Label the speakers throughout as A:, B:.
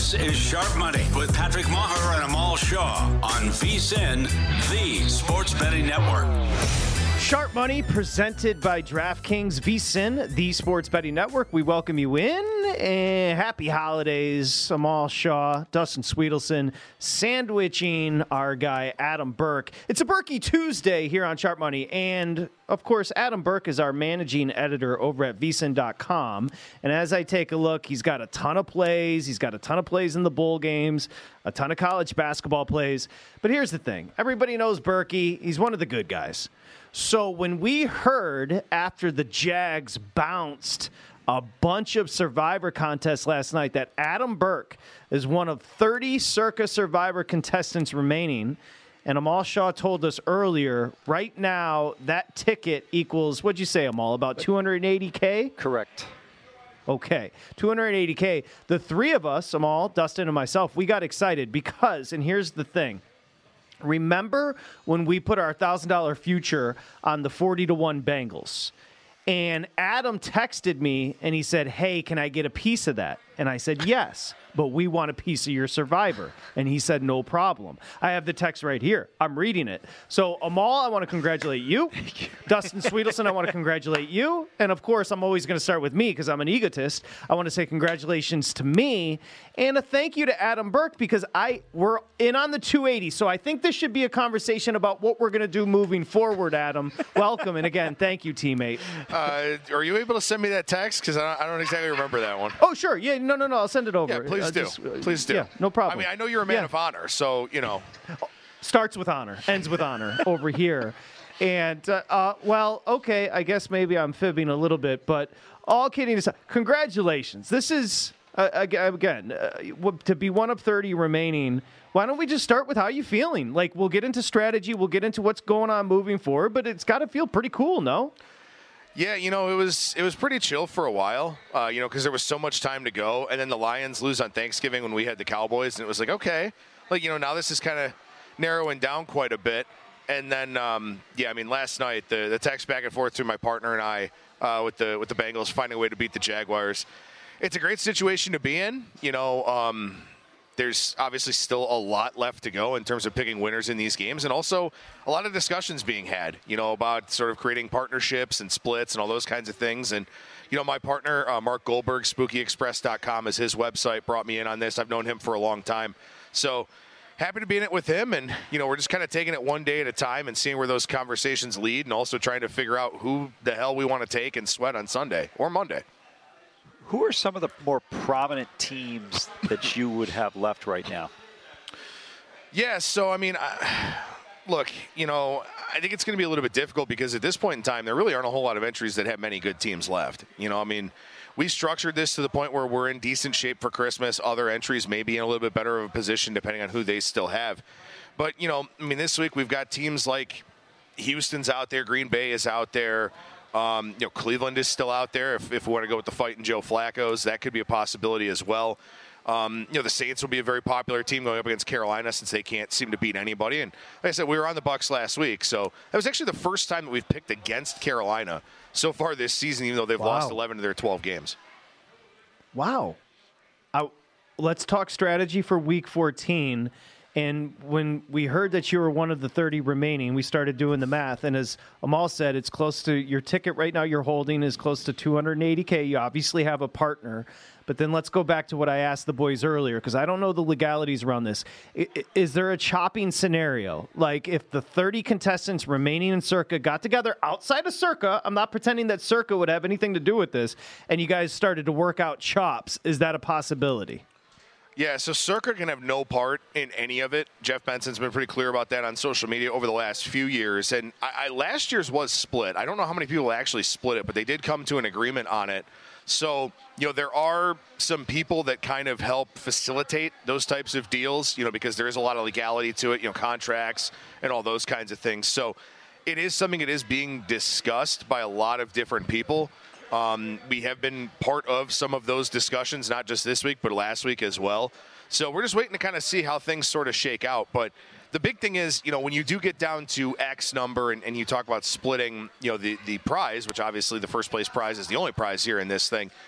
A: This is Sharp Money with Patrick Maher and Amal Shaw on VSiN, the Sports Betting Network.
B: Sharp Money presented by DraftKings, VSiN, the Sports Betting Network. We welcome you in. And happy holidays. Amal Shaw, Dustin Sweetelson, sandwiching our guy Adam Burke. It's a Berkey Tuesday here on Sharp Money. And, of course, Adam Burke is our managing editor over at VSiN.com. And as I take a look, he's got a ton of plays. He's got a ton of plays in the bowl games, a ton of college basketball plays. But here's the thing. Everybody knows Berkey. He's one of the good guys. So when we heard after the Jags bounced a bunch of Survivor contests last night that Adam Burke is one of 30 Circa Survivor contestants remaining, and Amal Shaw told us earlier, right now that ticket equals, what'd you say, Amal, about $280K?
C: Correct.
B: Okay, $280K. The three of us, Amal, Dustin, and myself, we got excited because, and here's the thing, remember when we put our $1,000 future on the 40-1 Bengals? And Adam texted me and he said, hey, can I get a piece of that? And I said, yes, but we want a piece of your Survivor. And he said, no problem. I have the text right here. I'm reading it. So, Amal, I want to congratulate you. Dustin Sweetelson, I want to congratulate you. And, of course, I'm always going to start with me because I'm an egotist. I want to say congratulations to me and a thank you to Adam Burke because we're in on the 280. So I think this should be a conversation about what we're going to do moving forward, Adam. Welcome. And, again, thank you, teammate.
D: Are you able to send me that text? Because I don't exactly remember that one.
B: Oh, sure. Yeah, no. I'll send it over.
D: Yeah, please do. Please do.
B: Yeah, no problem.
D: I mean, I know you're a man of honor, so, you know.
B: Starts with honor, ends with honor over here. And, well, okay, I guess maybe I'm fibbing a little bit, but all kidding aside, congratulations. This is, again, to be one of 30 remaining. Why don't we just start with how you feeling? Like, we'll get into strategy, we'll get into what's going on moving forward, but it's got to feel pretty cool, no?
D: Yeah, you know, it was pretty chill for a while, you know, because there was so much time to go. And then the Lions lose on Thanksgiving when we had the Cowboys. And it was like, okay, like, you know, now this is kind of narrowing down quite a bit. And then, yeah, I mean, last night, the text back and forth through my partner and I with the Bengals finding a way to beat the Jaguars. It's a great situation to be in. You know, there's obviously still a lot left to go in terms of picking winners in these games, and also a lot of discussions being had, you know, about sort of creating partnerships and splits and all those kinds of things. And, you know, my partner, Mark Goldberg, SpookyExpress.com is his website, brought me in on this. I've known him for a long time. So happy to be in it with him. And, you know, we're just kind of taking it one day at a time and seeing where those conversations lead, and also trying to figure out who the hell we want to take and sweat on Sunday or Monday.
C: Who are some of the more prominent teams that you would have left right now?
D: Yeah, so, I mean, look, you know, I think it's going to be a little bit difficult because at this point in time, there really aren't a whole lot of entries that have many good teams left. You know, I mean, we structured this to the point where we're in decent shape for Christmas. Other entries may be in a little bit better of a position depending on who they still have. But, you know, I mean, this week we've got teams like Houston's out there, Green Bay is out there. You know, Cleveland is still out there. If we want to go with the fight and Joe Flacco's, that could be a possibility as well. You know, the Saints will be a very popular team going up against Carolina since they can't seem to beat anybody. And like I said, we were on the Bucs last week, so that was actually the first time that we've picked against Carolina so far this season, even though they've lost 11 of their 12 games.
B: Wow. Let's talk strategy for Week 14. And when we heard that you were one of the 30 remaining, we started doing the math. And as Amal said, it's close to your ticket right now you're holding is close to $280K. You obviously have a partner. But then let's go back to what I asked the boys earlier, because I don't know the legalities around this. Is there a chopping scenario? Like if the 30 contestants remaining in Circa got together outside of Circa, I'm not pretending that Circa would have anything to do with this, and you guys started to work out chops, is that a possibility?
D: Yeah, so Circa can have no part in any of it. Jeff Benson's been pretty clear about that on social media over the last few years. And last year's was split. I don't know how many people actually split it, but they did come to an agreement on it. So, you know, there are some people that kind of help facilitate those types of deals, you know, because there is a lot of legality to it, you know, contracts and all those kinds of things. So it is something that is being discussed by a lot of different people. We have been part of some of those discussions, not just this week, but last week as well. So we're just waiting to kind of see how things sort of shake out. But the big thing is, you know, when you do get down to X number and you talk about splitting, you know, the prize, which obviously the first place prize is the only prize here in this thing,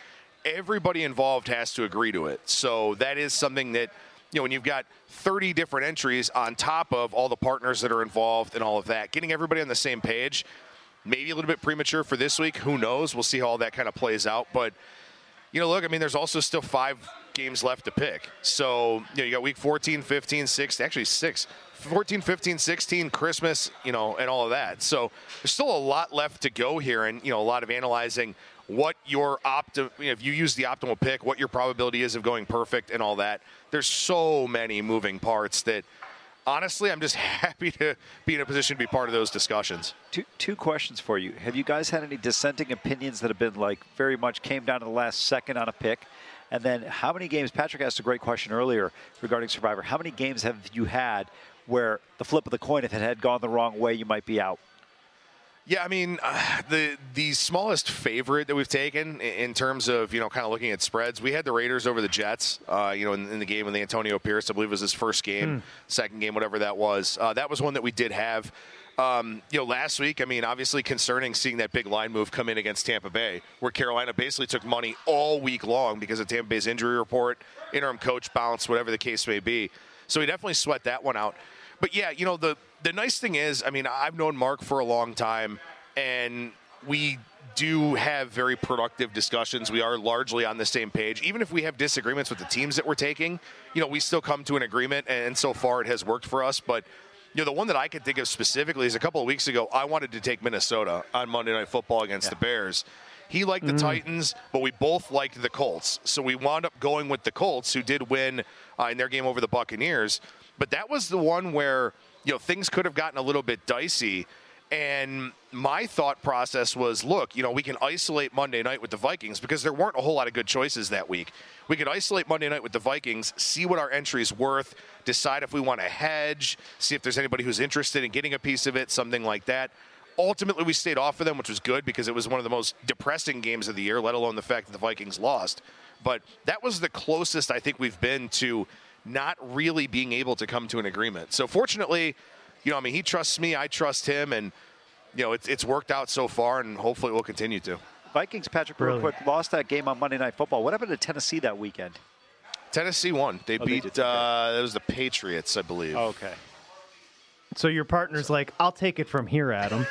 D: everybody involved has to agree to it. So that is something that, when you've got 30 different entries on top of all the partners that are involved and all of that, getting everybody on the same page, maybe a little bit premature for this week. Who knows? We'll see how all that kind of plays out. But, look, I mean, there's also still 5 games left to pick. So, you got week 14, 15, 16, actually 6. 14, 15, 16, Christmas, and all of that. So there's still a lot left to go here, and, a lot of analyzing what your if you use the optimal pick, what your probability is of going perfect and all that. There's so many moving parts that, honestly, I'm just happy to be in a position to be part of those discussions.
C: Two questions for you. Have you guys had any dissenting opinions that have been very much came down to the last second on a pick? And then how many games, Patrick asked a great question earlier regarding Survivor, how many games have you had where the flip of the coin, if it had gone the wrong way, you might be out?
D: Yeah, I mean, the smallest favorite that we've taken in terms of, kind of looking at spreads, we had the Raiders over the Jets, in the game with Antonio Pierce. I believe it was his first game, second game, whatever that was. That was one that we did have. Last week, I mean, obviously concerning seeing that big line move come in against Tampa Bay, where Carolina basically took money all week long because of Tampa Bay's injury report, interim coach bounce, whatever the case may be. So we definitely sweat that one out. But, yeah, the nice thing is, I mean, I've known Mark for a long time, and we do have very productive discussions. We are largely on the same page. Even if we have disagreements with the teams that we're taking, we still come to an agreement, and so far it has worked for us. But, the one that I can think of specifically is a couple of weeks ago, I wanted to take Minnesota on Monday Night Football against the Bears. He liked the Titans, but we both liked the Colts. So we wound up going with the Colts, who did win in their game over the Buccaneers. But that was the one where, things could have gotten a little bit dicey. And my thought process was, look, we can isolate Monday night with the Vikings because there weren't a whole lot of good choices that week. We could isolate Monday night with the Vikings, see what our entry's worth, decide if we want to hedge, see if there's anybody who's interested in getting a piece of it, something like that. Ultimately, we stayed off of them, which was good because it was one of the most depressing games of the year, let alone the fact that the Vikings lost. But that was the closest I think we've been to not really being able to come to an agreement. So fortunately, he trusts me, I trust him, and, it's worked out so far, and hopefully it will continue to.
C: Vikings, Patrick, real quick, lost that game on Monday Night Football. What happened to Tennessee that weekend?
D: Tennessee won. They beat, it was the Patriots, I believe.
C: Oh, okay.
B: So your partner's like, I'll take it from here, Adam.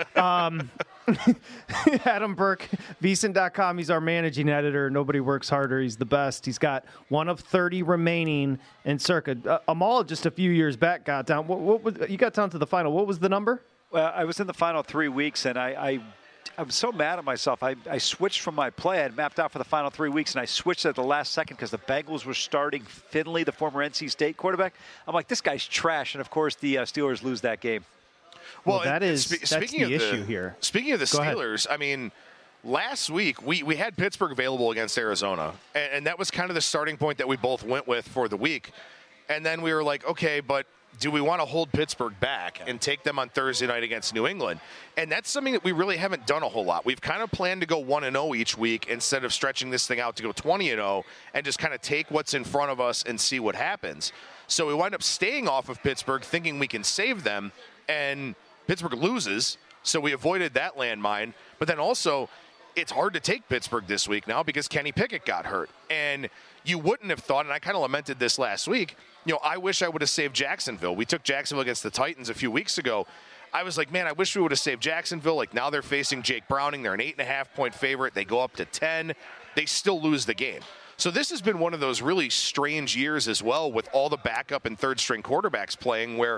B: Adam Burke, VSiN.com. He's our managing editor. Nobody works harder. He's the best. He's got one of 30 remaining in circa. Amal just a few years back got down. You got down to the final. What was the number?
C: Well, I was in the final 3 weeks, and I'm so mad at myself. I switched from my play. I had mapped out for the final 3 weeks, and I switched at the last second because the Bengals were starting Finley, the former NC State quarterback. I'm like, this guy's trash. And, of course, the Steelers lose that game.
B: Well, that's the issue here.
D: Speaking of the Steelers, I mean, last week we had Pittsburgh available against Arizona, and that was kind of the starting point that we both went with for the week. And then we were like, okay, but do we want to hold Pittsburgh back and take them on Thursday night against New England? And that's something that we really haven't done a whole lot. We've kind of planned to go 1-0 each week instead of stretching this thing out to go 20-0 and just kind of take what's in front of us and see what happens. So we wind up staying off of Pittsburgh thinking we can save them, and Pittsburgh loses, so we avoided that landmine. But then also, it's hard to take Pittsburgh this week now because Kenny Pickett got hurt. And you wouldn't have thought, and I kind of lamented this last week, I wish I would have saved Jacksonville. We took Jacksonville against the Titans a few weeks ago. I was like, man, I wish we would have saved Jacksonville. Like, now they're facing Jake Browning. They're an 8.5-point favorite. They go up to 10. They still lose the game. So this has been one of those really strange years as well with all the backup and third-string quarterbacks playing where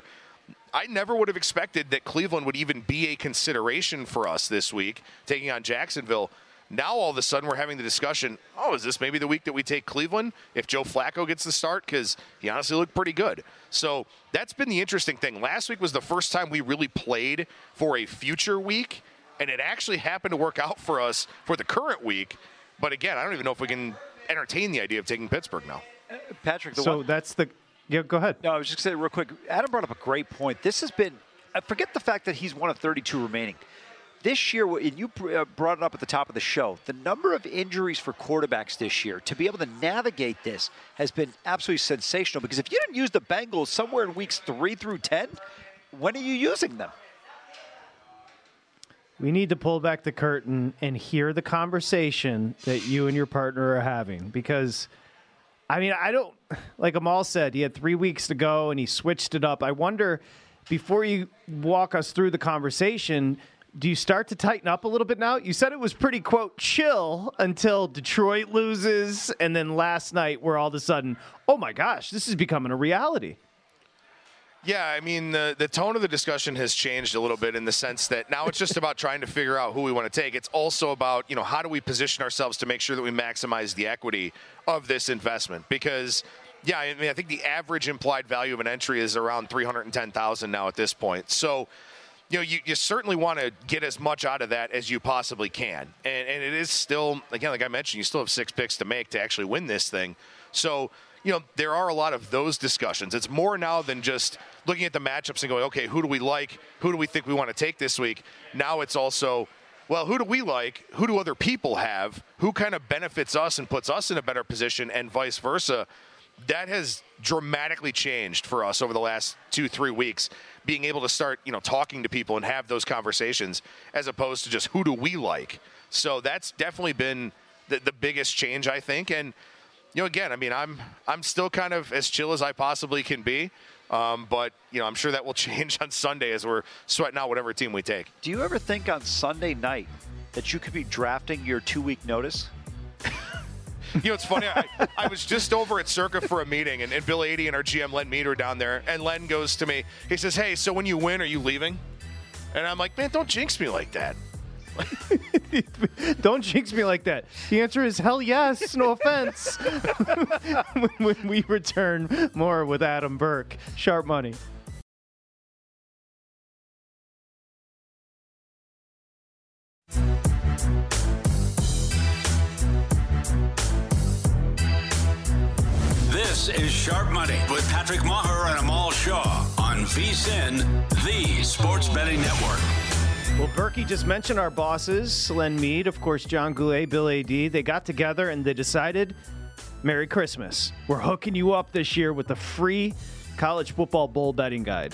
D: I never would have expected that Cleveland would even be a consideration for us this week, taking on Jacksonville. Now, all of a sudden, we're having the discussion, is this maybe the week that we take Cleveland if Joe Flacco gets the start? Because he honestly looked pretty good. So that's been the interesting thing. Last week was the first time we really played for a future week, and it actually happened to work out for us for the current week. But again, I don't even know if we can entertain the idea of taking Pittsburgh now.
C: Patrick,
B: Yeah, go ahead.
C: No, I was just going to say real quick. Adam brought up a great point. This has been, forget the fact that he's one of 32 remaining. This year, and you brought it up at the top of the show, the number of injuries for quarterbacks this year, to be able to navigate this has been absolutely sensational. Because if you didn't use the Bengals somewhere in weeks 3 through 10, when are you using them?
B: we need to pull back the curtain and hear the conversation that you and your partner are having. Because, I mean, I don't, like Amal said, he had 3 weeks to go and he switched it up. I wonder, before you walk us through the conversation, do you start to tighten up a little bit now? You said it was pretty, quote, chill until Detroit loses, and then last night we're all of a sudden, oh my gosh, this is becoming a reality.
D: Yeah, I mean, the tone of the discussion has changed a little bit in the sense that now it's just about trying to figure out who we want to take. It's also about, how do we position ourselves to make sure that we maximize the equity of this investment? Because, yeah, I mean, I think the average implied value of an entry is around $310,000 now at this point. So, you certainly want to get as much out of that as you possibly can. And it is still, again, like I mentioned, you still have 6 picks to make to actually win this thing. So, there are a lot of those discussions. It's more now than just looking at the matchups and going, okay, who do we like? Who do we think we want to take this week? Now it's also, well, who do we like? Who do other people have? Who kind of benefits us and puts us in a better position, and vice versa? That has dramatically changed for us over the last 2-3 weeks, being able to start, talking to people and have those conversations as opposed to just who do we like. So that's definitely been the biggest change, I think. And, again, I mean, I'm still kind of as chill as I possibly can be. But, I'm sure that will change on Sunday as we're sweating out whatever team we take.
C: Do you ever think on Sunday night that you could be drafting your 2-week notice?
D: It's funny. I was just over at Circa for a meeting, and Bill Adie and our GM Len Mead are down there. And Len goes to me. He says, hey, so when you win, are you leaving? And I'm like, man, don't jinx me like that.
B: Don't jinx me like that. The answer is hell yes. No offense. When we return, more with Adam Burke. Sharp Money.
A: This is Sharp Money with Patrick Maher and Amal Shaw on VSiN, the Sports Betting Network.
B: Well, Berkey just mentioned our bosses, Len Mead, of course, John Goulet, Bill Adie. They got together and they decided, Merry Christmas. We're hooking you up this year with a free college football bowl betting guide.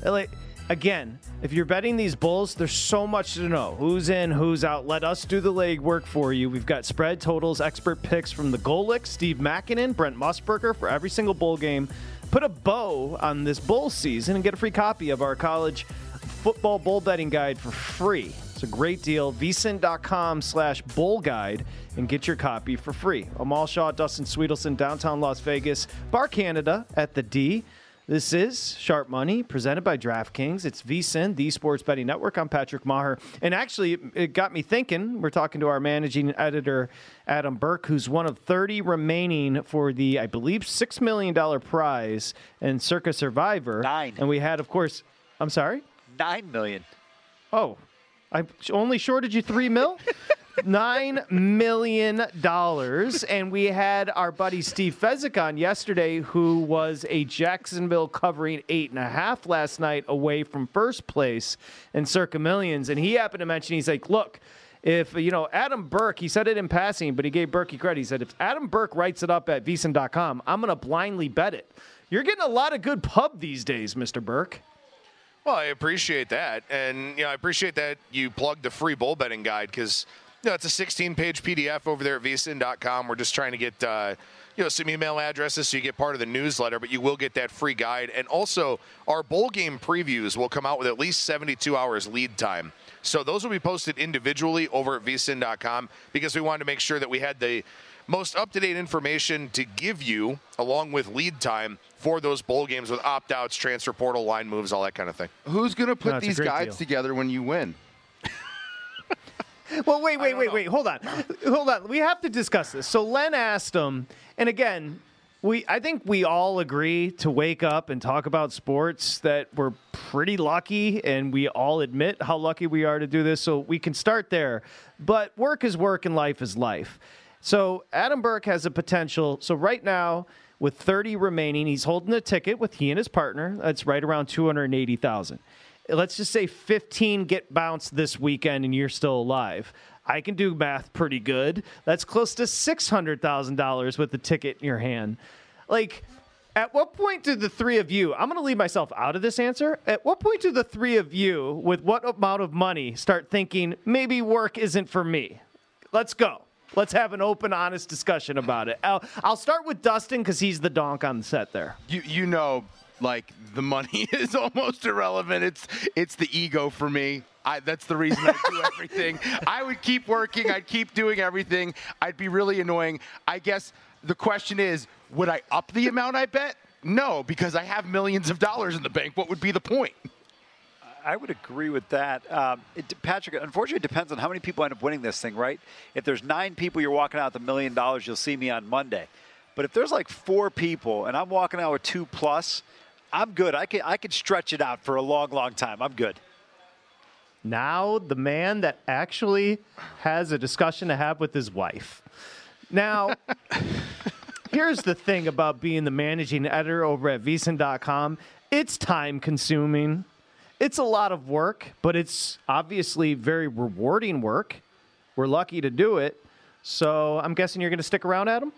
B: Again, if you're betting these bowls, there's so much to know. Who's in, who's out. Let us do the legwork for you. We've got spread totals, expert picks from the Golick, Steve Makinen, Brent Musburger for every single bowl game. Put a bow on this bowl season and get a free copy of our college football bowl betting guide for free. It's a great deal. vsin.com/bowl guide and get your copy for free. Amal Shaw, Dustin Sweetelson, downtown Las Vegas, Bar Canada at the D. This is Sharp Money, presented by DraftKings. It's VSiN, the Sports Betting Network. I'm Patrick Maher. And actually, it got me thinking. We're talking to our managing editor, Adam Burke, who's one of 30 remaining for the, I believe, $6 million prize in Circa Survivor.
C: 9.
B: And we had, of course, I'm sorry?
C: $9 million.
B: Oh, I only shorted you $3 million? $9 million. And we had our buddy Steve Fezzik on yesterday, who was a Jacksonville covering 8.5 last night away from first place in Circa Millions. And he happened to mention, he's like, look, if, Adam Burke, he said it in passing, but he gave Berkey credit. He said, if Adam Burke writes it up at vsin.com, I'm going to blindly bet it. You're getting a lot of good pub these days, Mr. Burke.
D: Well, I appreciate that. And, I appreciate that you plugged the free bowl betting guide because, it's a 16-page PDF over there at vsin.com. We're just trying to get, some email addresses so you get part of the newsletter, but you will get that free guide. And also, our bowl game previews will come out with at least 72 hours lead time. So those will be posted individually over at vsin.com because we wanted to make sure that we had the most up-to-date information to give you along with lead time for those bowl games with opt-outs, transfer portal, line moves, all that kind of thing.
E: Who's going to put these guides together when you win?
B: Well, wait. Hold on. We have to discuss this. So Len asked him, and again, I think we all agree to wake up and talk about sports that we're pretty lucky, and we all admit how lucky we are to do this, so we can start there. But work is work and life is life. So Adam Burke has a potential. So right now, with 30 remaining, he's holding a ticket with he and his partner. That's right around $280,000. Let's just say 15 get bounced this weekend and you're still alive. I can do math pretty good. That's close to $600,000 with the ticket in your hand. At what point do the three of you, I'm going to leave myself out of this answer. At what point do the three of you, with what amount of money, start thinking, maybe work isn't for me? Let's go. Let's have an open, honest discussion about it. I'll start with Dustin because he's the donk on the set there.
E: You know, like, the money is almost irrelevant. It's the ego for me. That's the reason I do everything. I would keep working. I'd keep doing everything. I'd be really annoying. I guess the question is, would I up the amount I bet? No, because I have millions of dollars in the bank. What would be the point?
C: I would agree with that. Patrick, unfortunately, it depends on how many people end up winning this thing, right? If there's 9 people you're walking out with $1 million, you'll see me on Monday. But if there's like 4 people and I'm walking out with 2+, I'm good. I can stretch it out for a long, long time. I'm good.
B: Now the man that actually has a discussion to have with his wife. Now, here's the thing about being the managing editor over at VSiN.com. It's time consuming. It's a lot of work, but it's obviously very rewarding work. We're lucky to do it. So I'm guessing you're going to stick around, Adam?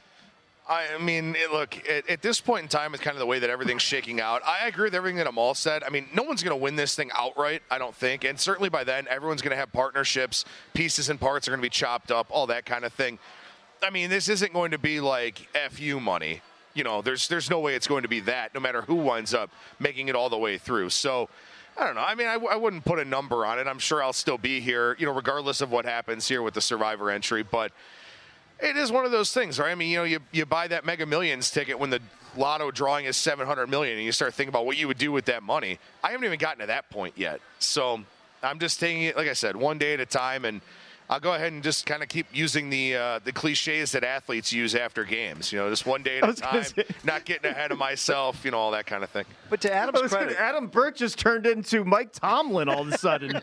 D: I mean, look, at this point in time, it's kind of the way that everything's shaking out. I agree with everything that Amal said. I mean, no one's going to win this thing outright, I don't think. And certainly by then, everyone's going to have partnerships. Pieces and parts are going to be chopped up, all that kind of thing. I mean, this isn't going to be like FU money. You know, there's no way it's going to be that, no matter who winds up making it all the way through. So, I don't know. I mean, I wouldn't put a number on it. I'm sure I'll still be here, you know, regardless of what happens here with the Survivor entry. But it is one of those things, right? I mean, you know, you buy that Mega Millions ticket when the lotto drawing is $700 million, and you start thinking about what you would do with that money. I haven't even gotten to that point yet. So I'm just taking it, like I said, one day at a time, and I'll go ahead and just kind of keep using the cliches that athletes use after games. You know, just one day at a time, not getting ahead of myself, you know, all that kind of thing.
C: But to Adam's credit,
B: Adam Burke just turned into Mike Tomlin all of a sudden.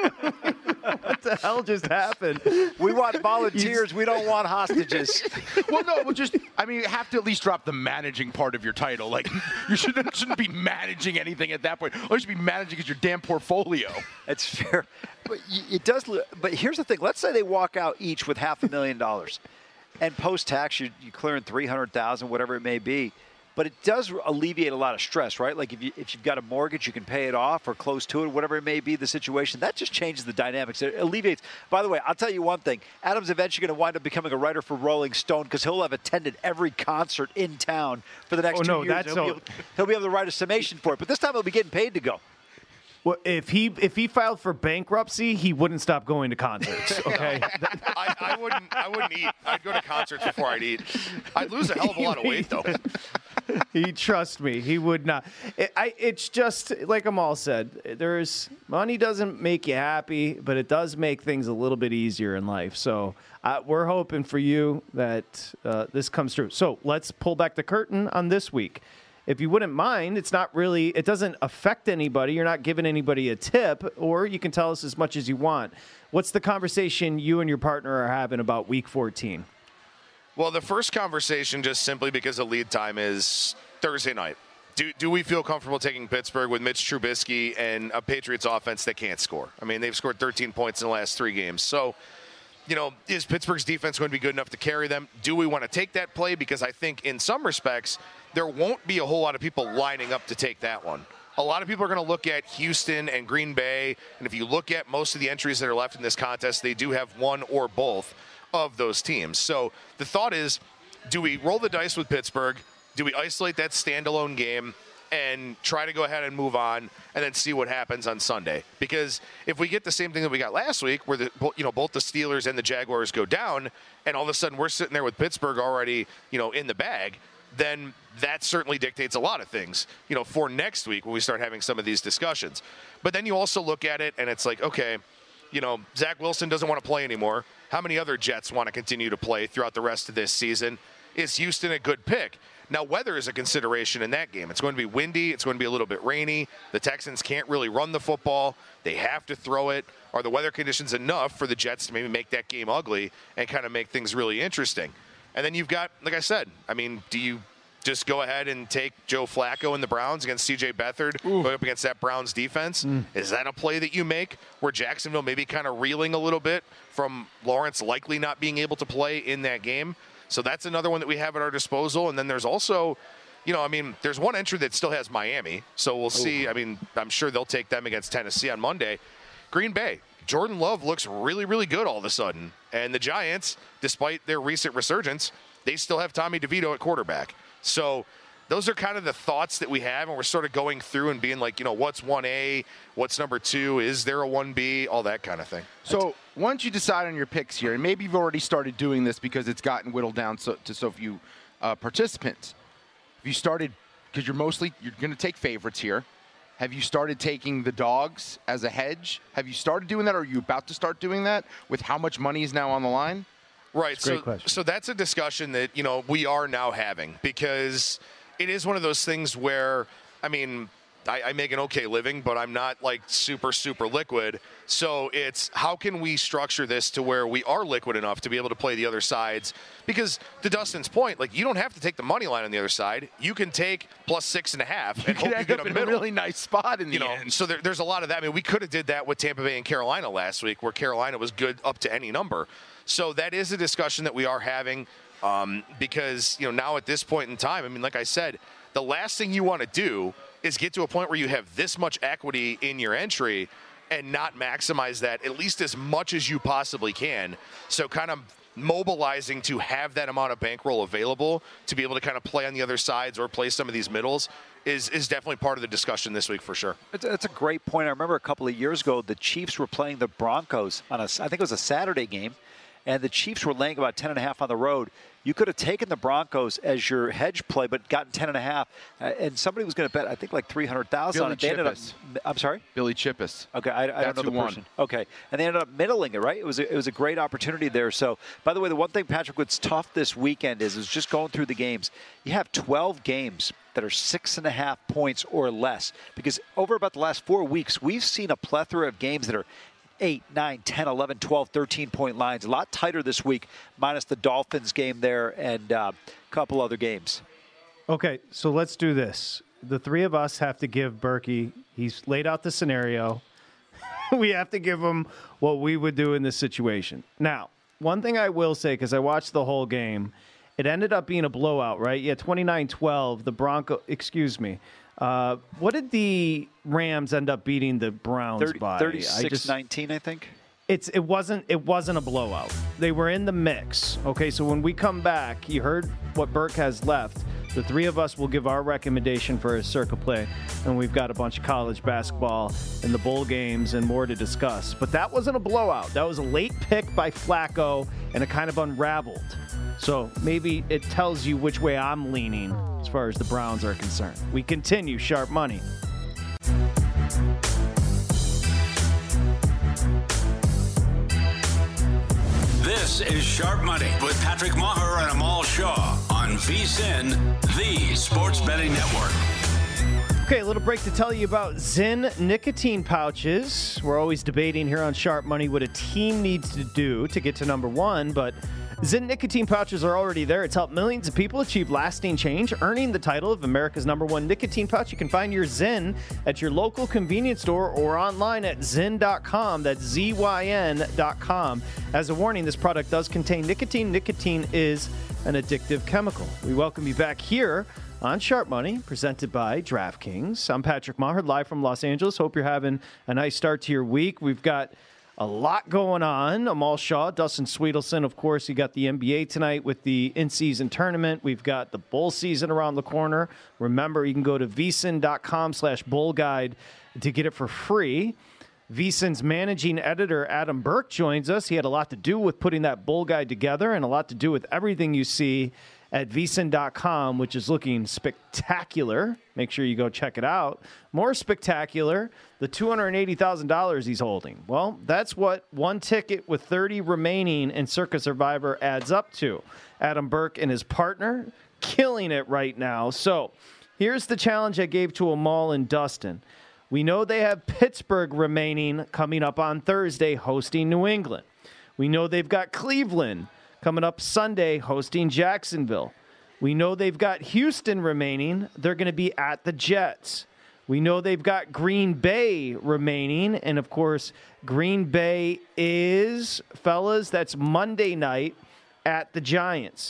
B: What the hell just happened?
C: We want volunteers. We don't want hostages.
E: Well, no, you have to at least drop the managing part of your title. Like, you shouldn't be managing anything at that point. All you should be managing is your damn portfolio.
C: That's fair. But it does. But here's the thing. Let's say they walk out each with $500,000, and post-tax you're clearing $300,000, whatever it may be. But it does alleviate a lot of stress, right? Like if you've got a mortgage, you can pay it off or close to it, whatever it may be, the situation. That just changes the dynamics. It alleviates. By the way, I'll tell you one thing. Adam's eventually going to wind up becoming a writer for Rolling Stone because he'll have attended every concert in town for the next 2 years. He'll be able to write a summation for it. But this time he'll be getting paid to go.
B: Well, if he filed for bankruptcy, he wouldn't stop going to concerts. Okay,
D: I wouldn't eat. I'd go to concerts before I'd eat. I'd lose a hell of a lot of weight though.
B: Trust me, he would not. It's just like Amal said. Money doesn't make you happy, but it does make things a little bit easier in life. So we're hoping for you that this comes true. So let's pull back the curtain on this week. If you wouldn't mind, it doesn't affect anybody. You're not giving anybody a tip, or you can tell us as much as you want. What's the conversation you and your partner are having about Week 14?
D: Well, the first conversation, just simply because the lead time is Thursday night. Do we feel comfortable taking Pittsburgh with Mitch Trubisky and a Patriots offense that can't score? I mean, they've scored 13 points in the last 3 games. So, you know, is Pittsburgh's defense going to be good enough to carry them? Do we want to take that play? Because I think in some respects, there won't be a whole lot of people lining up to take that one. A lot of people are going to look at Houston and Green Bay, and if you look at most of the entries that are left in this contest, they do have one or both of those teams. So the thought is, do we roll the dice with Pittsburgh? Do we isolate that standalone game and try to go ahead and move on and then see what happens on Sunday? Because if we get the same thing that we got last week where both the Steelers and the Jaguars go down and all of a sudden we're sitting there with Pittsburgh already, in the bag, then that certainly dictates a lot of things, for next week when we start having some of these discussions. But then you also look at it and it's like, okay, Zach Wilson doesn't want to play anymore. How many other Jets want to continue to play throughout the rest of this season? Is Houston a good pick? Now, weather is a consideration in that game. It's going to be windy. It's going to be a little bit rainy. The Texans can't really run the football. They have to throw it. Are the weather conditions enough for the Jets to maybe make that game ugly and kind of make things really interesting? And then you've got, like I said, do you just go ahead and take Joe Flacco and the Browns against C.J. Beathard, go up against that Browns defense? Is that a play that you make where Jacksonville maybe kind of reeling a little bit from Lawrence likely not being able to play in that game? So that's another one that we have at our disposal. And then there's also, I mean, there's one entry that still has Miami, so we'll see. I mean, I'm sure they'll take them against Tennessee on Monday. Green Bay, Jordan Love looks really, really good all of a sudden. And the Giants, despite their recent resurgence, they still have Tommy DeVito at quarterback. So those are kind of the thoughts that we have, and we're sort of going through and being like, what's 1A, what's number 2, is there a 1B, all that kind of thing.
E: So once you decide on your picks here, and maybe you've already started doing this because it's gotten whittled down to so few participants. Have you started, because you're going to take favorites here, have you started taking the dogs as a hedge? Have you started doing that, or are you about to start doing that with how much money is now on the line?
D: Right.
B: Question.
D: So that's a discussion that, we are now having, because it is one of those things where, I mean, I make an okay living, but I'm not like super, super liquid. So it's how can we structure this to where we are liquid enough to be able to play the other sides? Because to Dustin's point, like, you don't have to take the money line on the other side. You can take +6.5 and hope you get a
E: really nice spot in the end.
D: So there's a lot of that. I mean, we could have did that with Tampa Bay and Carolina last week, where Carolina was good up to any number. So that is a discussion that we are having, because now at this point in time, I mean, like I said, the last thing you want to do is get to a point where you have this much equity in your entry and not maximize that at least as much as you possibly can. So kind of mobilizing to have that amount of bankroll available to be able to kind of play on the other sides or play some of these middles is definitely part of the discussion this week for sure.
C: It's a great point. I remember a couple of years ago, the Chiefs were playing the Broncos on I think it was a Saturday game, and the Chiefs were laying about 10.5 on the road. You could have taken the Broncos as your hedge play, but gotten 10.5, and somebody was going to bet, I think, like $300,000 on it. They ended up, I'm sorry?
E: Billy Chippis.
C: Okay, I don't know the person. Okay, and they ended up middling it, right? It was a great opportunity there. So, by the way, the one thing, Patrick, what's tough this weekend is just going through the games. You have 12 games that are 6.5 points or less, because over about the last 4 weeks, we've seen a plethora of games that are 8, 9, 10, 11, 12, 13-point lines. A lot tighter this week, minus the Dolphins game there and a couple other games.
B: Okay, so let's do this. The three of us have to give Berkey, he's laid out the scenario. We have to give him what we would do in this situation. Now, one thing I will say, because I watched the whole game, it ended up being a blowout, right? Yeah, 29-12, the what did the Rams end up beating the Browns by?
C: 36-19, I think.
B: It wasn't a blowout. They were in the mix. Okay, so when we come back, you heard what Burke has left. The three of us will give our recommendation for a circa play, and we've got a bunch of college basketball and the bowl games and more to discuss. But that wasn't a blowout. That was a late pick by Flacco, and it kind of unraveled. So maybe it tells you which way I'm leaning as far as the Browns are concerned. We continue Sharp Money.
A: This is Sharp Money with Patrick Maher and Amal Shaw on VSiN, the Sports Betting Network.
B: Okay, a little break to tell you about Zyn nicotine pouches. We're always debating here on Sharp Money what a team needs to do to get to number one, but Zyn nicotine pouches are already there. It's helped millions of people achieve lasting change, earning the title of America's #1 nicotine pouch. You can find your Zyn at your local convenience store or online at Zyn.com. That's ZYN.com. As a warning, this product does contain nicotine. Nicotine is an addictive chemical. We welcome you back here on Sharp Money, presented by DraftKings. I'm Patrick Maher, live from Los Angeles. Hope you're having a nice start to your week. We've got a lot going on. Amal Shaw, Dustin Sweetelson, of course. You got the NBA tonight with the in-season tournament. We've got the bowl season around the corner. Remember, you can go to vsin.com/bowl guide to get it for free. VSiN's managing editor, Adam Burke, joins us. He had a lot to do with putting that bowl guide together and a lot to do with everything you see at vsin.com, which is looking spectacular. Make sure you go check it out. More spectacular, the $280,000 he's holding. Well, that's what one ticket with 30 remaining in Circa Survivor adds up to. Adam Burke and his partner killing it right now. So here's the challenge I gave to Amal and Dustin. We know they have Pittsburgh remaining coming up on Thursday, hosting New England. We know they've got Cleveland coming up Sunday, hosting Jacksonville. We know they've got Houston remaining. They're going to be at the Jets. We know they've got Green Bay remaining. And, of course, Green Bay is, fellas, that's Monday night at the Giants.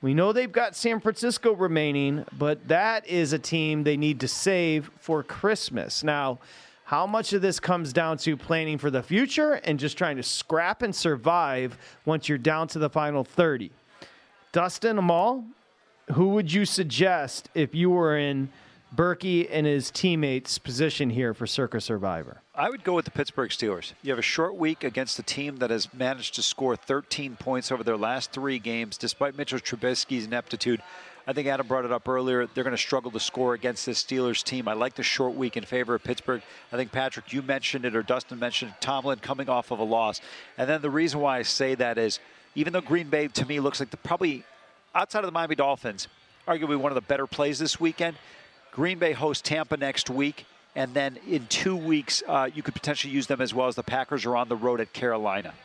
B: We know they've got San Francisco remaining, but that is a team they need to save for Christmas. Now, how much of this comes down to planning for the future and just trying to scrap and survive once you're down to the final 30? Dustin, Amal, who would you suggest if you were in Berkey and his teammates' position here for Circa Survivor?
C: I would go with the Pittsburgh Steelers. You have a short week against a team that has managed to score 13 points over their last 3 games, despite Mitchell Trubisky's ineptitude. I think Adam brought it up earlier. They're going to struggle to score against this Steelers team. I like the short week in favor of Pittsburgh. I think, Patrick, you mentioned it, or Dustin mentioned it, Tomlin coming off of a loss. And then the reason why I say that is, even though Green Bay, to me, looks like probably, outside of the Miami Dolphins, arguably one of the better plays this weekend, Green Bay hosts Tampa next week. And then in 2 weeks, you could potentially use them as well, as the Packers are on the road at Carolina.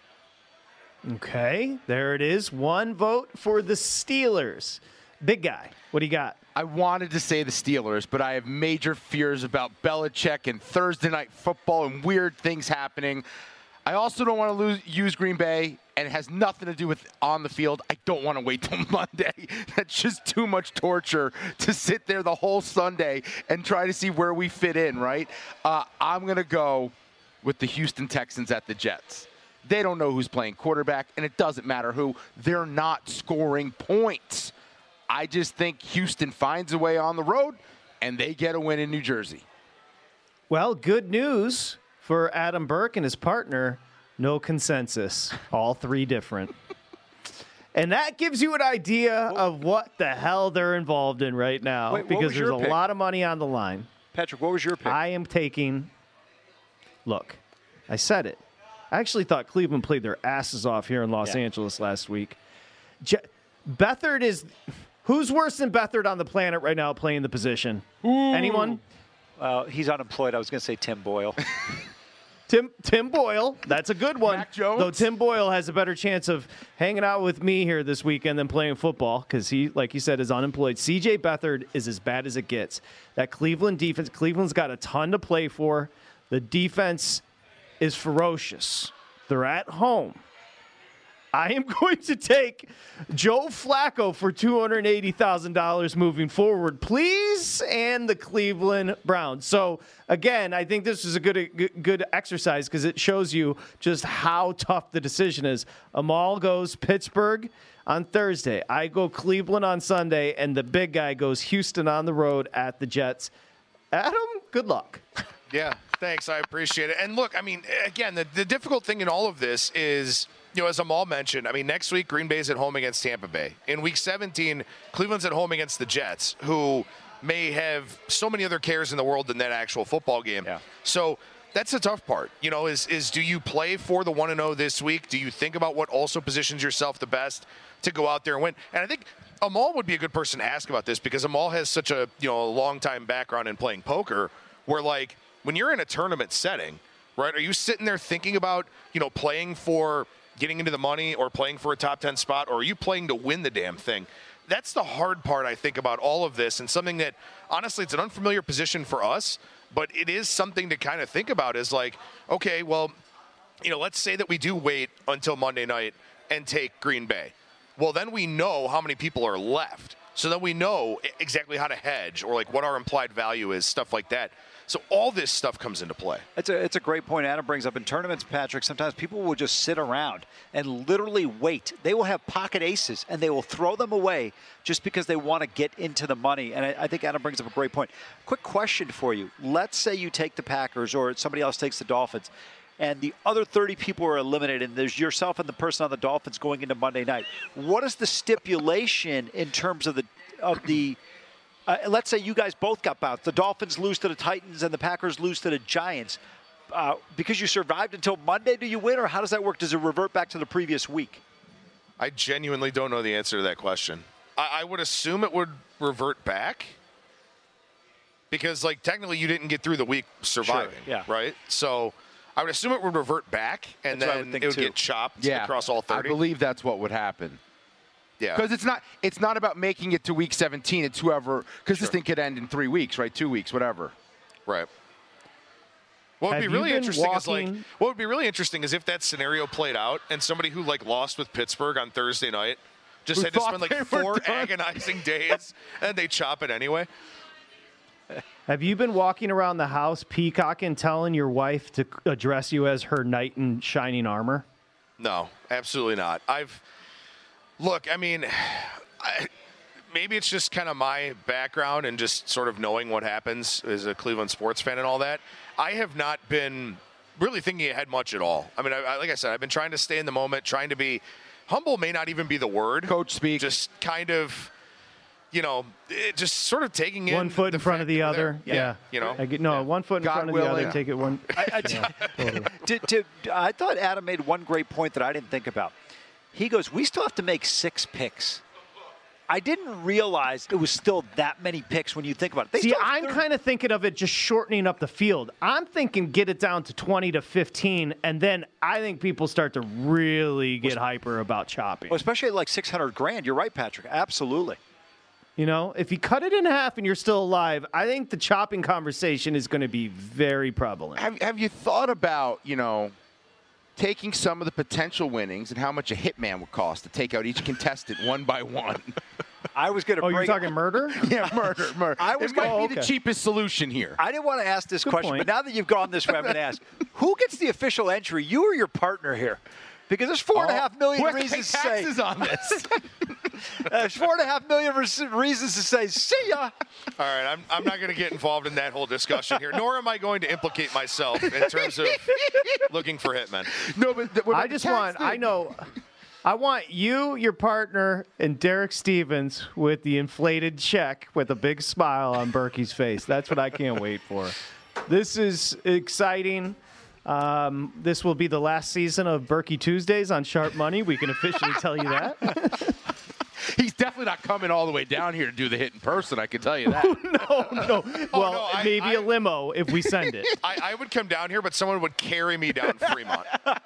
B: Okay, there it is. 1 vote for the Steelers. Big guy, what do you got?
E: I wanted to say the Steelers, but I have major fears about Belichick and Thursday Night Football and weird things happening. I also don't want to use Green Bay, and it has nothing to do with on the field. I don't want to wait till Monday. That's just too much torture to sit there the whole Sunday and try to see where we fit in, right? I'm going to go with the Houston Texans at the Jets. They don't know who's playing quarterback, and it doesn't matter who. They're not scoring points. I just think Houston finds a way on the road, and they get a win in New Jersey.
B: Well, good news for Adam Burke and his partner. No consensus. All 3 different. And that gives you an idea of what the hell they're involved in right now.
C: Wait,
B: because there's a
C: pick?
B: lot of money on the line.
C: Patrick, what was your pick?
B: I am taking... Look, I said it. I actually thought Cleveland played their asses off here in Los Angeles last week. Beathard is... Who's worse than Beathard on the planet right now playing the position? Anyone?
C: He's unemployed. I was going to say Tim Boyle.
B: Tim Boyle, that's a good one.
E: Mac Jones?
B: Though Tim Boyle has a better chance of hanging out with me here this weekend than playing football because he, like you said, is unemployed. C.J. Beathard is as bad as it gets. That Cleveland defense, Cleveland's got a ton to play for. The defense is ferocious. They're at home. I am going to take Joe Flacco for $280,000 moving forward, please, and the Cleveland Browns. So, again, I think this is a good exercise because it shows you just how tough the decision is. Amal goes Pittsburgh on Thursday. I go Cleveland on Sunday, and the big guy goes Houston on the road at the Jets. Adam, good luck.
D: Yeah, thanks. I appreciate it. And look, I mean, again, the difficult thing in all of this is, you know, as Amal mentioned, I mean, next week, Green Bay's at home against Tampa Bay. In Week 17, Cleveland's at home against the Jets, who may have so many other cares in the world than that actual football game.
C: Yeah.
D: So that's the tough part, you know, is do you play for the 1-0 this week? Do you think about what also positions yourself the best to go out there and win? And I think Amal would be a good person to ask about this because Amal has such a, you know, a long-time background in playing poker where, like, when you're in a tournament setting, right, are you sitting there thinking about, you know, playing for getting into the money or playing for a top 10 spot, or are you playing to win the damn thing? That's the hard part, I think, about all of this, and something that, honestly, it's an unfamiliar position for us, but it is something to kind of think about is like, okay, well, you know, let's say that we do wait until Monday night and take Green Bay. Well, then we know how many people are left. So then we know exactly how to hedge or like what our implied value is, stuff like that. So all this stuff comes into play.
C: It's a great point Adam brings up. In tournaments, Patrick, sometimes people will just sit around and literally wait. They will have pocket aces, and they will throw them away just because they want to get into the money. And I think Adam brings up a great point. Quick question for you. Let's say you take the Packers or somebody else takes the Dolphins, and the other 30 people are eliminated, and there's yourself and the person on the Dolphins going into Monday night. What is the stipulation in terms of the let's say you guys both got bounced. The Dolphins lose to the Titans and the Packers lose to the Giants. Because you survived until Monday, do you win, or how does that work? Does it revert back to the previous week?
D: I genuinely don't know the answer to that question. I would assume it would revert back because, like, technically you didn't get through the week surviving,
C: yeah.
D: Right? So I would assume it would revert back, and then it would get chopped across all 30.
E: I believe that's what would happen.
D: Yeah,
E: because it's not about making it to week 17. It's whoever, because this thing could end in 3 weeks, right? 2 weeks, whatever.
D: Right. What would be really interesting is if that scenario played out and somebody who like lost with Pittsburgh on Thursday night Just
E: Who
D: had to
E: thought
D: spend like
E: they were
D: 4
E: done.
D: agonizing days, and they chop it anyway.
B: Have you been walking around the house peacocking, telling your wife to address you as her knight in shining armor?
D: No, absolutely not. Look, I mean, maybe it's just kind of my background and just sort of knowing what happens as a Cleveland sports fan and all that. I have not been really thinking ahead much at all. I mean, like I said, I've been trying to stay in the moment, trying to be humble may not even be the word.
E: Coach speak.
D: Just kind of, just sort of taking in
B: One foot in front of the other. Yeah. One foot in
E: God
B: front of the
E: willing.
B: other. Take it one.
C: I thought Adam made one great point that I didn't think about. He goes, we still have to make 6 picks. I didn't realize it was still that many picks when you think about it.
B: See, I'm kind of thinking of it just shortening up the field. I'm thinking get it down to 20 to 15, and then I think people start to really get hyper about chopping.
C: Well, especially at like $600,000. You're right, Patrick. Absolutely.
B: If you cut it in half and you're still alive, I think the chopping conversation is going to be very prevalent.
E: Have you thought about, taking some of the potential winnings and how much a hitman would cost to take out each contestant one by one?
C: I was going to
B: you're talking murder?
E: Yeah, murder.
C: It
E: might be the cheapest solution here.
C: I didn't want to ask this question,
B: point.
C: but now that you've gone this way, I'm going to ask, who gets the official entry, you or your partner here? Because there's 4.5 million
E: We're
C: reasons to
E: paying
C: say.
E: taxes on this.
C: There's 4.5 million reasons to say, see ya.
D: All right, I'm not going to get involved in that whole discussion here, nor am I going to implicate myself in terms of looking for hitmen.
E: No, but
B: I want you, your partner, and Derek Stevens with the inflated check with a big smile on Berkey's face. That's what I can't wait for. This is exciting. This will be the last season of Berkey Tuesdays on Sharp Money. We can officially tell you that.
E: He's definitely not coming all the way down here to do the hit in person, I can tell you that.
B: No. Well,
D: no,
B: maybe a limo if we send it.
D: I would come down here, but someone would carry me down Fremont.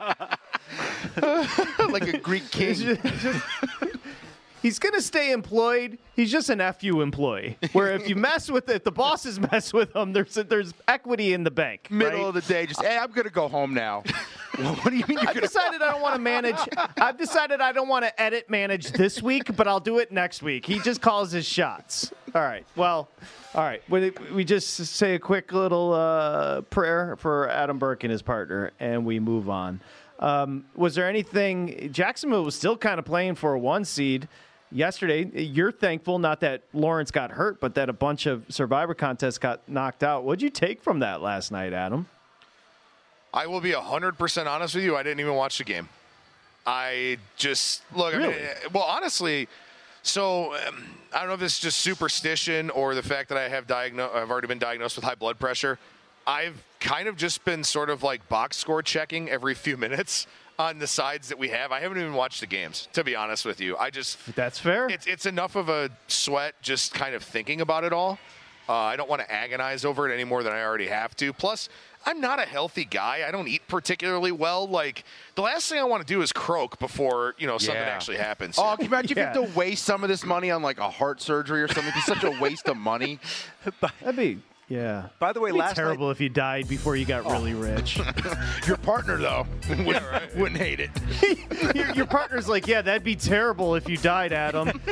E: Like a Greek king.
B: He's going to stay employed. He's just an FU employee. Where if the bosses mess with him, there's equity in the bank.
E: Middle
B: right?
E: of the day, just, hey, I'm going to go home now. What do you mean you're
B: I've decided I don't want to manage. I've decided I don't want to edit manage this week, but I'll do it next week. He just calls his shots. All right. Well, all right. We just say a quick little prayer for Adam Burke and his partner, and we move on. Was there anything? Jacksonville was still kind of playing for a 1 seed yesterday. You're thankful not that Lawrence got hurt, but that a bunch of Survivor contests got knocked out. What'd you take from that last night, Adam?
D: I will be 100% honest with you. I didn't even watch the game. I just look.
B: Really?
D: I mean, well, honestly, so I don't know if this is just superstition or the fact that I've already been diagnosed with high blood pressure. I've kind of just been sort of like box score checking every few minutes on the sides that we have. I haven't even watched the games, to be honest with you.
B: That's fair.
D: It's enough of a sweat just kind of thinking about it all. I don't want to agonize over it any more than I already have to. Plus, I'm not a healthy guy. I don't eat particularly well. Like, the last thing I want to do is croak before, something actually happens.
E: Oh, can you imagine if you have to waste some of this money on like a heart surgery or something? It's such a waste of money.
B: That'd be, yeah.
C: By the way,
B: It'd be
C: last
B: terrible
C: night,
B: if you died before you got really rich.
E: Your partner, though, wouldn't hate it.
B: your partner's like, yeah, that'd be terrible if you died, Adam.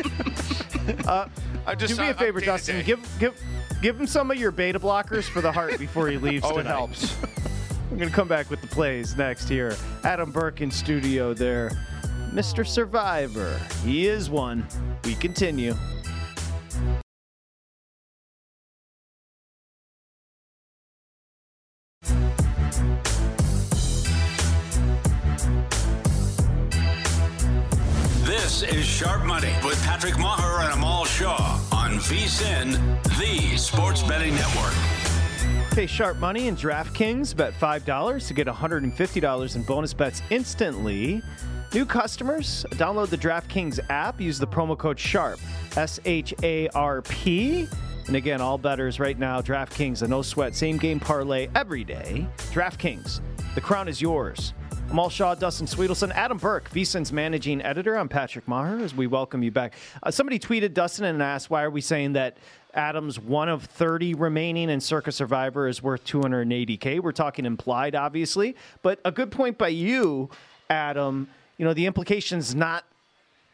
B: Do me a favor, Dustin. Give him some of your beta blockers for the heart before he leaves tonight.
E: It helps.
B: We're going to come back with the plays next here. Adam Burke in studio there. Mr. Survivor. He is one. We continue.
A: This is Sharp Money with Patrick Maher and Amal Shaw on VSiN, the Sports Betting Network.
B: Okay, Sharp Money and DraftKings. Bet $5 to get $150 in bonus bets instantly. New customers, download the DraftKings app. Use the promo code SHARP, SHARP. And again, all bettors right now, DraftKings, a no-sweat, same-game parlay every day. DraftKings, the crown is yours. Amal Shaw, Dustin Sweetelson, Adam Burke, VSiN's managing editor. I'm Patrick Maher as we welcome you back. Somebody tweeted Dustin and asked, why are we saying that Adam's one of 30 remaining in Circa Survivor is worth $280K? We're talking implied, obviously. But a good point by you, Adam, the implication's not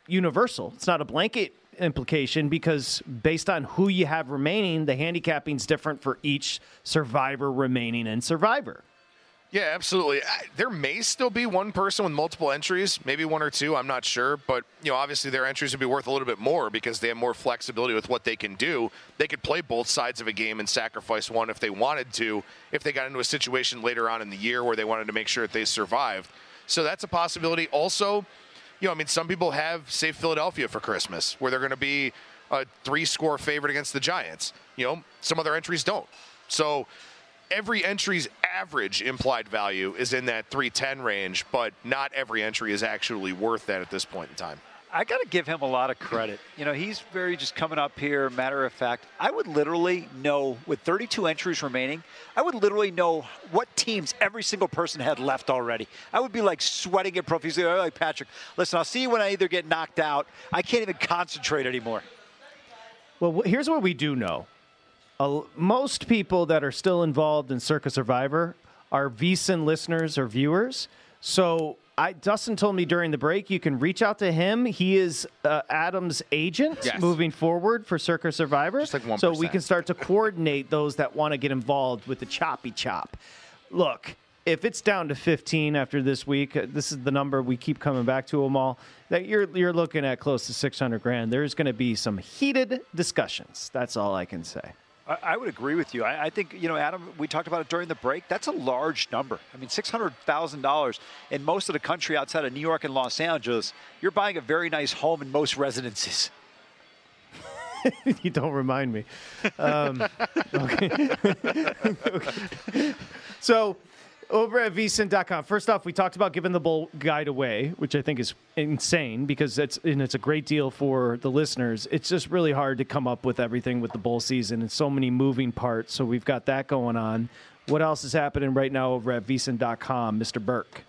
B: universal. It's not a blanket implication because based on who you have remaining, the handicapping is different for each survivor remaining in Survivor.
D: Yeah, absolutely. There may still be one person with multiple entries, maybe one or two, I'm not sure. But, obviously their entries would be worth a little bit more because they have more flexibility with what they can do. They could play both sides of a game and sacrifice one if they wanted to, if they got into a situation later on in the year where they wanted to make sure that they survived. So that's a possibility. Also, some people have, say, Philadelphia for Christmas, where they're going to be a 3-score favorite against the Giants. Some other entries don't. So every entry's average implied value is in that 310 range, but not every entry is actually worth that at this point in time.
C: I got to give him a lot of credit. He's very just coming up here, matter of fact. I would literally know, with 32 entries remaining, I would literally know what teams every single person had left already. I would be like sweating it profusely. Like, Patrick, listen, I'll see you when I either get knocked out. I can't even concentrate anymore.
B: Well, here's what we do know. Most people that are still involved in Circa Survivor are VSiN listeners or viewers. So Dustin told me during the break you can reach out to him. He is Adam's agent moving forward for Circa Survivor.
E: Just like 1%.
B: So we can start to coordinate those that want to get involved with the choppy chop. Look, if it's down to 15 after this week, this is the number we keep coming back to them all, that you're looking at close to $600,000. There's going to be some heated discussions. That's all I can say.
C: I would agree with you. I think, Adam, we talked about it during the break. That's a large number. I mean, $600,000 in most of the country outside of New York and Los Angeles, you're buying a very nice home in most residences.
B: You don't remind me. Okay. So, over at vsin.com, first off, we talked about giving the bowl guide away, which I think is insane because it's a great deal for the listeners. It's just really hard to come up with everything with the bowl season and so many moving parts. So we've got that going on. What else is happening right now over at vsin.com, Mr. Burke?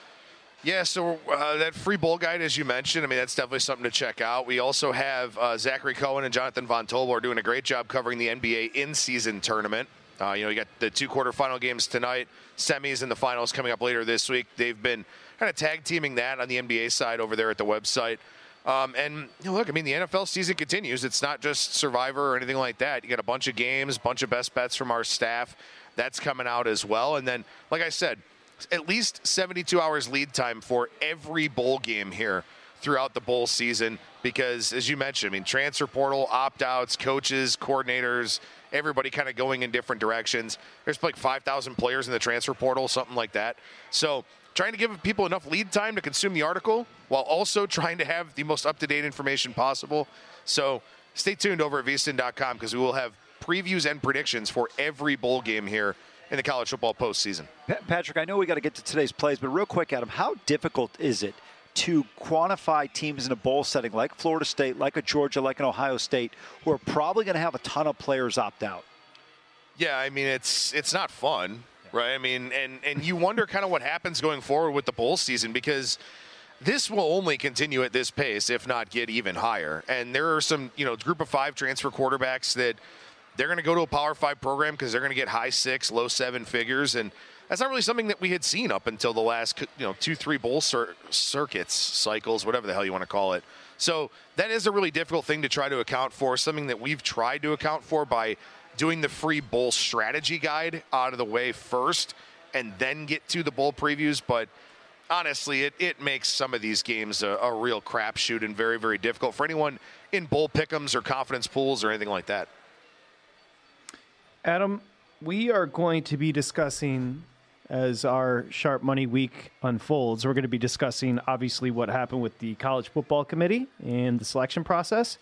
D: Yeah, so that free bowl guide, as you mentioned, that's definitely something to check out. We also have Zachary Cohen and Jonathan Von Tobel are doing a great job covering the NBA in-season tournament. You got the 2 quarterfinal games tonight, semis and the finals coming up later this week. They've been kind of tag teaming that on the NBA side over there at the website. And look, the NFL season continues. It's not just Survivor or anything like that. You got a bunch of games, bunch of best bets from our staff. That's coming out as well. And then, like I said, at least 72 hours lead time for every bowl game here throughout the bowl season because, as you mentioned, transfer portal, opt-outs, coaches, coordinators, everybody kind of going in different directions. There's like 5,000 players in the transfer portal, something like that. So trying to give people enough lead time to consume the article while also trying to have the most up-to-date information possible. So stay tuned over at vsin.com because we will have previews and predictions for every bowl game here in the college football postseason.
C: Patrick, I know we got to get to today's plays, but real quick, Adam, how difficult is it to quantify teams in a bowl setting like Florida State, like a Georgia, like an Ohio State, who are probably going to have a ton of players opt out?
D: Yeah, it's not fun, right? And you wonder kind of what happens going forward with the bowl season because this will only continue at this pace, if not get even higher. And there are some, group of 5 transfer quarterbacks that they're going to go to a Power 5 program because they're going to get high 6, low 7 figures. And that's not really something that we had seen up until the last, 2-3 bowl circuits, cycles, whatever the hell you want to call it. So that is a really difficult thing to try to account for, something that we've tried to account for by doing the free bowl strategy guide out of the way first and then get to the bowl previews. But honestly, it makes some of these games a real crapshoot and very, very difficult for anyone in bowl pick'ems or confidence pools or anything like that.
B: Adam, we are going to be discussing, as our Sharp Money Week unfolds, we're going to be discussing, obviously, what happened with the College Football Committee and the selection process.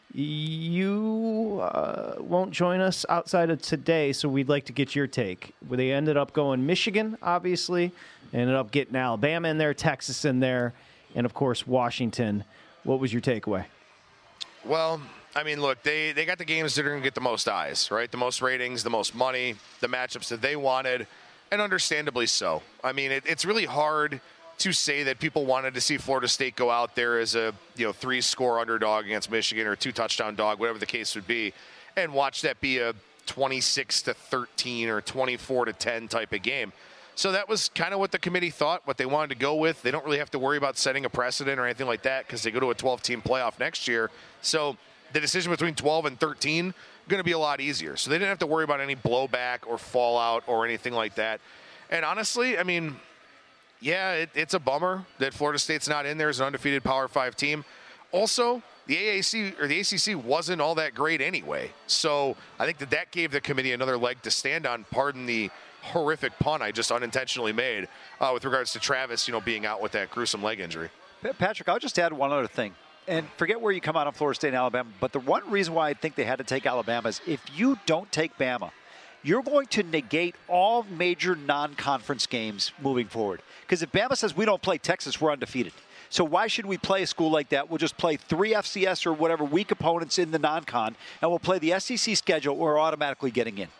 B: You won't join us outside of today, so we'd like to get your take. They ended up going Michigan, obviously. Ended up getting Alabama in there, Texas in there, and, of course, Washington. What was your takeaway?
D: Well, look, they got the games that are going to get the most eyes, right? The most ratings, the most money, the matchups that they wanted, and understandably so. It's really hard to say that people wanted to see Florida State go out there as a 3-score underdog against Michigan or a 2-touchdown dog, whatever the case would be, and watch that be a 26-13 or 24-10 type of game. So that was kind of what the committee thought, what they wanted to go with. They don't really have to worry about setting a precedent or anything like that because they go to a 12-team playoff next year. So the decision between 12 and 13 going to be a lot easier. So they didn't have to worry about any blowback or fallout or anything like that. And honestly, I mean, yeah, it's a bummer that Florida State's not in there as an undefeated Power 5 team. Also, the AAC or the ACC wasn't all that great anyway. So I think that gave the committee another leg to stand on. Pardon the horrific pun I just unintentionally made with regards to Travis, being out with that gruesome leg injury.
C: Patrick, I'll just add one other thing. And forget where you come out on Florida State and Alabama, but the one reason why I think they had to take Alabama is if you don't take Bama, you're going to negate all major non-conference games moving forward. Because if Bama says we don't play Texas, we're undefeated. So why should we play a school like that? We'll just play 3 FCS or whatever weak opponents in the non-con, and we'll play the SEC schedule. We're automatically getting in.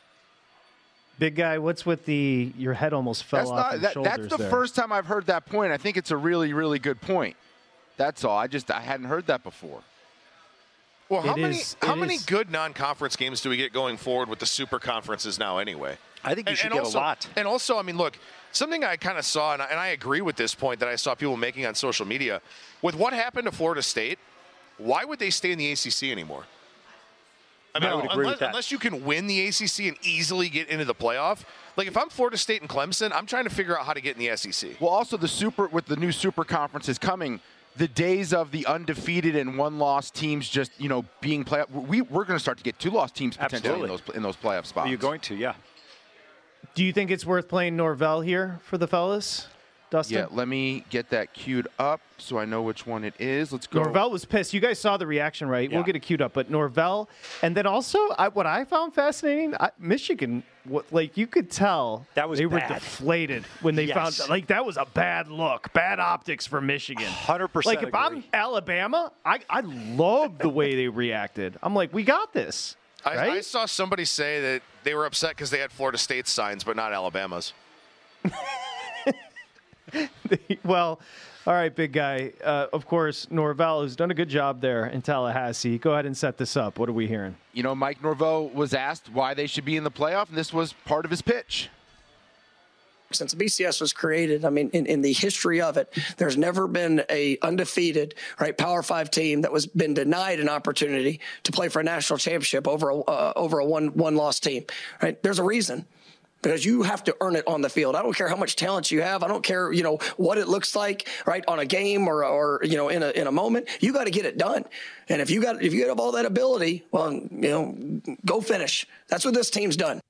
B: Big guy, what's with your head almost fell off your shoulders
E: That's the
B: there.
E: first time I've heard that point. I think it's a really, really good point. That's all. I hadn't heard that before.
D: Well, how many good non-conference games do we get going forward with the super conferences now anyway?
C: I think you should get a lot.
D: And also, I mean, look, something I kind of saw, and I agree with this point that I saw people making on social media, with what happened to Florida State, why would they stay in the ACC anymore? I mean,
C: I would agree with that.
D: Unless you can win the ACC and easily get into the playoff. Like, if I'm Florida State and Clemson, I'm trying to figure out how to get in the SEC.
E: Well, also with the new super conferences coming, the days of the undefeated and one-loss teams just, being playoff, we're going to start to get 2-loss teams potentially in those playoff spots.
C: You're going to, yeah.
B: Do you think it's worth playing Norvell here for the fellas, Dustin?
E: Yeah, let me get that queued up so I know which one it is. Let's go.
B: Norvell was pissed. You guys saw the reaction, right?
C: Yeah.
B: We'll get it queued up. But Norvell, and then also what I found fascinating, Michigan, you could tell
C: that was
B: they
C: bad.
B: were deflated when they found that was a bad look, bad optics for Michigan.
C: 100%.
B: Like if I'm Alabama, I love the way they reacted. I'm like, we got this. Right?
D: I saw somebody say that they were upset because they had Florida State signs, but not Alabama's.
B: Well, all right, big guy. Of course, Norvell has done a good job there in Tallahassee. Go ahead and set this up. What are we hearing?
E: Mike Norvell was asked why they should be in the playoff, and this was part of his pitch.
F: Since BCS was created, I mean, in the history of it, there's never been a undefeated, Power 5 team that was been denied an opportunity to play for a national championship over a one-loss team, right? There's a reason. Because you have to earn it on the field. I don't care how much talent you have. I don't care, what it looks like, right, on a game or in a moment. You got to get it done. And if you have all that ability, well, go finish. That's what this team's done.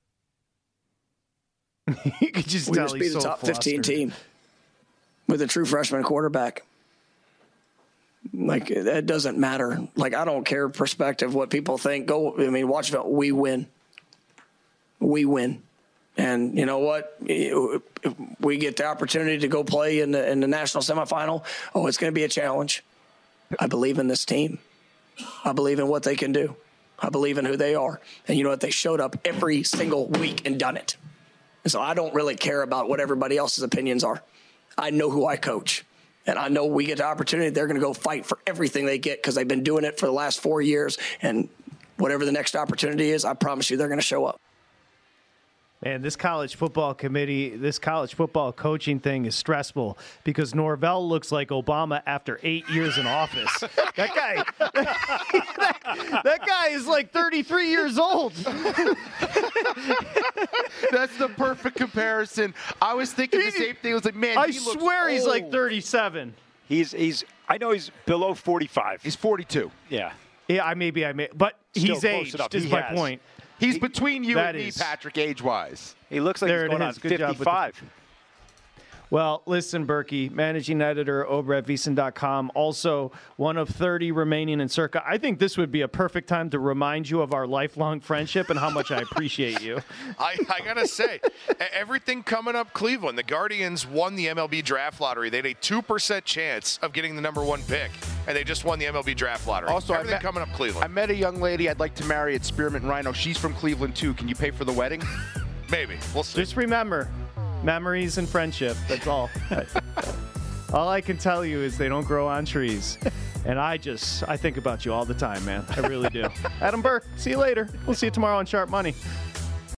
B: You could just tell
F: be
B: he's
F: the
B: so
F: top
B: flustered.
F: 15 team with a true freshman quarterback. Like, that doesn't matter. Like, I don't care perspective, what people think. Watch, we win. We win. And you know what? If we get the opportunity to go play in the national semifinal, it's going to be a challenge. I believe in this team. I believe in what they can do. I believe in who they are. And you know what? They showed up every single week and done it. And so I don't really care about what everybody else's opinions are. I know who I coach. And I know we get the opportunity, they're going to go fight for everything they get because they've been doing it for the last 4 years. And whatever the next opportunity is, I promise you they're going to show up.
B: Man, this college football committee, this college football coaching thing is stressful because Norvell looks like Obama after 8 years in office. That guy is like 33 years old.
E: That's the perfect comparison. I was thinking the same thing. I was like, man,
B: I
E: he looks
B: swear he's
E: old.
B: like 37.
C: I know he's below 45.
E: He's 42.
C: Yeah.
B: Yeah, I may, but
C: Still
B: he's
C: close
B: aged,
C: enough.
B: is
C: He
B: my
C: has.
B: point.
E: He's between you
B: that
E: and me,
B: is-
E: Patrick, age-wise.
C: He looks like
B: There
C: he's
B: it
C: going
B: is.
C: on
B: Good job with the-
C: 55.
B: Well, listen, Berkey, managing editor over at VSiN.com, also one of 30 remaining in Circa. I think this would be a perfect time to remind you of our lifelong friendship and how much I appreciate you.
D: I got to say, everything coming up Cleveland. The Guardians won the MLB draft lottery. They had a 2% chance of getting the number 1 pick, and they just won the MLB draft lottery.
E: Also,
D: everything coming up Cleveland.
E: I met a young lady I'd like to marry at Spearmint Rhino. She's from Cleveland, too. Can you pay for the wedding?
D: Maybe. We'll see.
B: Just remember, memories and friendship. That's all. All I can tell you is they don't grow on trees. And I think about you all the time, man. I really do. Adam Burke, see you later. We'll see you tomorrow on Sharp Money.